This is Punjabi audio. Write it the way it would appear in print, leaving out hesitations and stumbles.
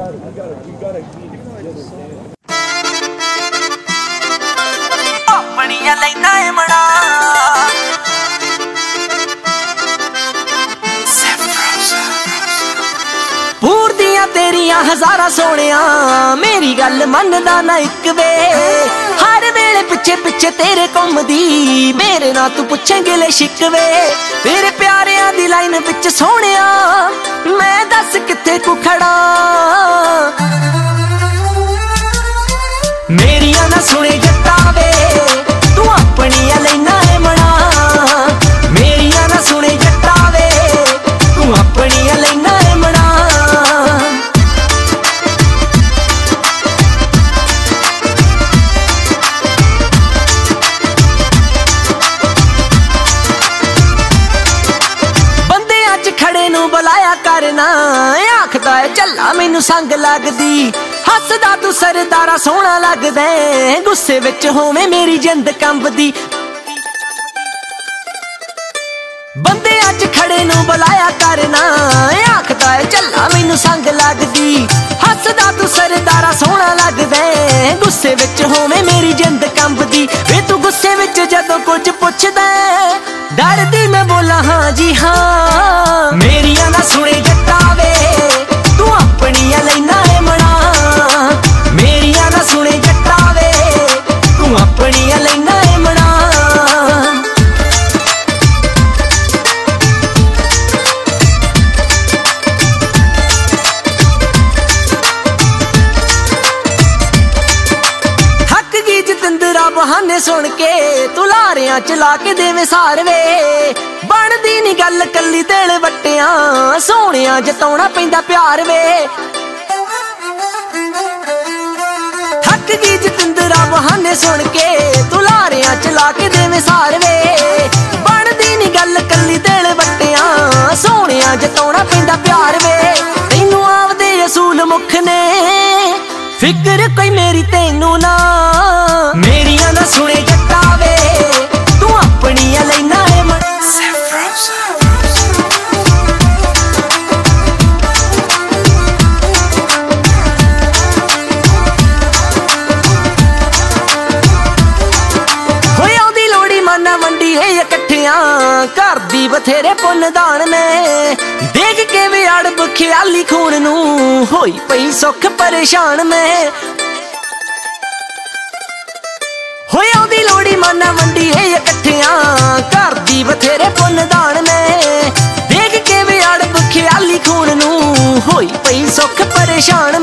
ਬਣੀਆਂ ਲੈਣਾ ਏ ਮੜਾ ਪੂਰਦੀਆਂ ਤੇਰੀਆਂ ਹਜ਼ਾਰਾਂ ਸੋਹਣਿਆ ਮੇਰੀ ਗੱਲ ਮੰਨਦਾ ਨਾ ਇੱਕ ਵੇ ਹਰ ਵੇਲੇ ਪਿੱਛੇ ਪਿੱਛੇ ਤੇਰੇ ਘੁੰਮਦੀ ਮੇਰੇ ਨਾਲ ਤੂੰ ਪੁੱਛੇ ਗਿਲੇ ਸ਼ਿਕਵੇ ਤੇਰੇ ਪਿਆਰਿਆਂ ਦੀ ਲਾਈਨ ਵਿੱਚ ਸੋਹਣਿਆ ਮੈਂ ਦੱਸ ਕਿੱਥੇ ਕੁ ਖੜਾ ਮੇਰੀਆਂ ਨਾ ਸੁਣੇ ਜੱਟਾ ਵੇ ਤੂੰ ਆਪਣੀਆਂ ਲੈਣਾ ਏ ਮਣਾ ਮੇਰੀਆਂ ਨਾ ਸੁਣੇ ਜੱਟਾ ਵੇ ਤੂੰ ਆਪਣੀਆਂ ਲੈਣਾ ਏ ਮਣਾ ਬੰਦਿਆਂ 'ਚ ਖੜੇ ਨੂੰ ਬੁਲਾਇਆ ਕਰਨਾ ਆਖਦਾ ਏ ਝੱਲਾ ਮੈਨੂੰ ਸੰਗ ਲੱਗਦੀ ਹੱਸਦਾ ਤੂੰ ਸਰਦਾਰਾ ਸੋਹਣਾ ਲੱਗਦਾ ਗੁੱਸੇ ਵਿੱਚ ਹੋਵੇਂ ਮੇਰੀ ਜਿੰਦ ਕੰਬਦੀ ਬੰਦਿਆਂ 'ਚ ਖੜੇ ਨੂੰ ਬੁਲਾਇਆ ਕਰਨਾ ਆਖਦਾ ਏ ਝੱਲਾ ਮੈਨੂੰ ਸੰਗ ਲੱਗਦੀ ਹੱਸਦਾ ਤੂੰ ਸਰਦਾਰਾ ਸੋਹਣਾ ਲੱਗਦਾ ਗੁੱਸੇ ਵਿੱਚ ਹੋਵੇਂ ਮੇਰੀ ਜਿੰਦ ਕੰਬਦੀ ਵੇ ਤੂੰ ਗੁੱਸੇ ਵਿੱਚ ਜਦੋਂ ਕੁਝ ਪੁੱਛਦਾ ਡਰਦੀ ਮੈਂ ਬੋਲਾਂ ਹਾਂ ਜੀ ਹਾਂ ਮੇਰੀਆਂ ਨਾ ਸੁਣੇ ਜੱਟਾ ਵੇ ਤੂੰ ਆਪਣੀਆਂ ਲੈਣਾ ਏ ਮਣਾ ਮੇਰੀਆਂ ਨਾ ਸੁਣੇ ਜੱਟਾ ਵੇ ਤੂੰ ਆਪਣੀਆਂ ਲੈਣਾ ਏ ਮਣਾ ਥੱਕ ਗਈ ਜਤਿੰਦਰਾ ਬਹਾਨੇ ਸੁਣ ਕੇ ਤੂੰ ਲਾਰਿਆਂ ਚ ਲਾ ਕੇ ਦੇਵੇਂ ਸਾਰਵੇ ਬਣਦੀ ਨੀ ਗੱਲ ਕੱਲੀ ਦਿਲ ਵੱਟਿਆਂ ਸੋਹਣਿਆਂ ਜਤਾਉਣਾ ਪੈਂਦਾ ਪਿਆਰ ਵੇ ਥੱਕ ਗਈ ਜਤਿੰਦਰਾ ਬਹਾਨੇ ਸੁਣ ਕੇ ਤੂੰ ਲਾਰਿਆਂ ਚ ਲਾ ਕੇ ਦੇਵੇਂ ਸਾਰਵੇ ਬਣਦੀ ਨੀ ਗੱਲ ਕੱਲੀ ਦਿਲ ਵੱਟਿਆਂ ਸੋਹਣਿਆਂ ਜਤਾਉਣਾ ਪੈਂਦਾ ਪਿਆਰ ਵੇ ਤੈਨੂੰ ਆਪਦੇ ਅਸੂਲ ਮੁੱਖ ਨੇ ਫਿਕਰ ਕੋਈ ਮੇਰੀ ਤੈਨੂੰ ਨਾ ਮੇਰੀਆਂ ਨਾ ਸੁਣੇ ਜੱਟਾ ਵੇ ਤੂੰ ਆਪਣੀਆਂ ਲੈਣਾ ਏ ਘਰ ਦੀ ਬਥੇਰੇ ਪੁੰਨਦਾਨ ਨੇ ਦੇਖ ਕੇ ਵੀ ਅੜਬ ਖਿਆਲੀ ਖੂਨ ਨੂੰ ਹੋਈ ਪਈ ਸੁੱਖ ਪਰੇਸ਼ਾਨ ਨੇ ਹੋਏ ਆਉਂਦੀ ਲੋੜੀ ਮਾਨਾ ਮੰਡੀ ਏ ਇਕੱਠਿਆਂ ਘਰ ਦੀ ਬਥੇਰੇ ਪੁੰਨਦਾਨ ਨੇ ਦੇਖ ਕੇ ਵੀ ਅੜਬ ਖਿਆਲੀ ਖੂਨ ਨੂੰ ਹੋਈ ਪਈ ਸੁੱਖ ਪਰੇਸ਼ਾਨ